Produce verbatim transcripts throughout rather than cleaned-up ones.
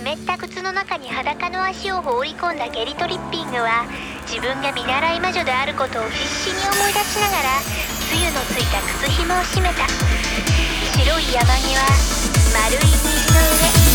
った靴の中に裸の足を放り込んだゲリトリッピングは、自分が見習い魔女であることを必死に思い出しながらつゆのついた靴紐を締めた。白い山際、丸い虹の上。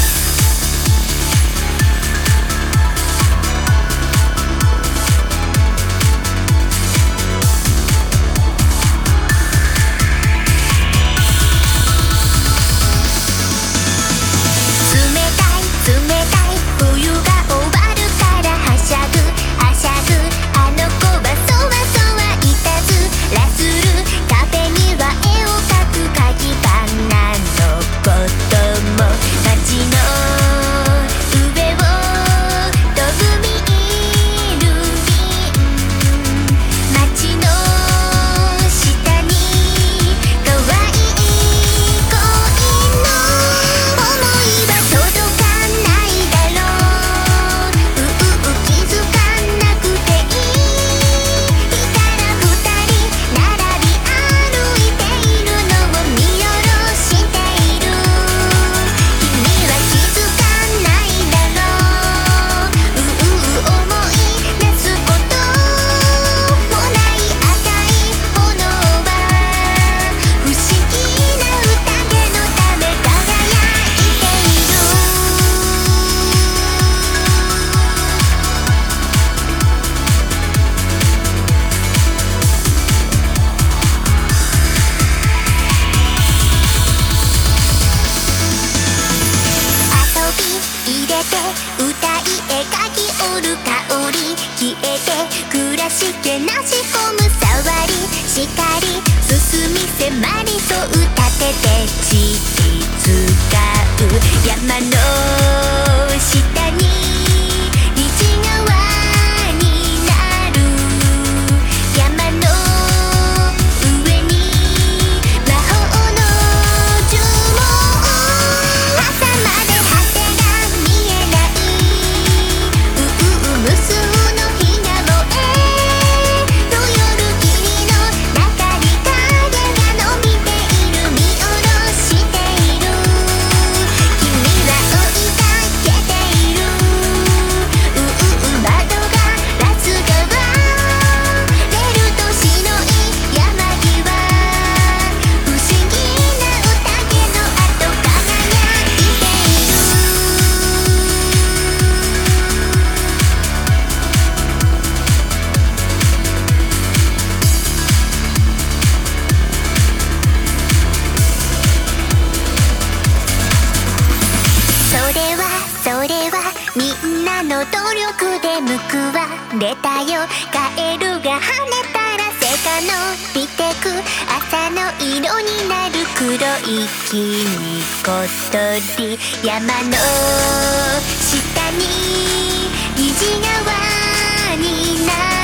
出たよカエルが跳ねたら背が伸びてく朝の色になる黒い木にこっそり山の下に虹川になる